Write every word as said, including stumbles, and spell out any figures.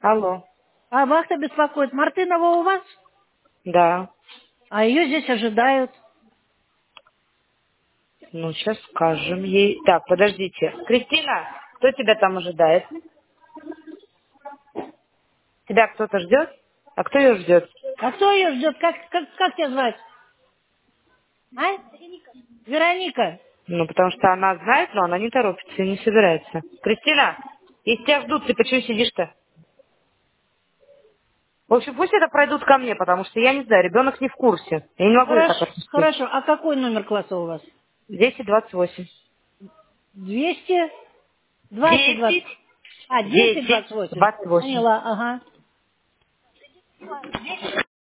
Алло. А вахта беспокоит. Мартынова у вас? Да. А ее здесь ожидают. Ну, сейчас скажем ей. Так, подождите. Кристина, кто тебя там ожидает? Тебя кто-то ждет? А кто ее ждет? А кто ее ждет? Как, как, как тебя звать? А? Вероника. Ну, потому что она знает, но она не торопится и не собирается. Кристина, если тебя ждут, ты почему сидишь-то? В общем, пусть это пройдут ко мне, потому что я не знаю, ребенок не в курсе. Я не могу их Хорошо, так отпустить. хорошо. А какой номер класса у вас? Десять двадцать восемь. Двести двадцать двадцать. Десять, А, десять десять, двадцать восемь. двадцать восемь. Поняла, ага.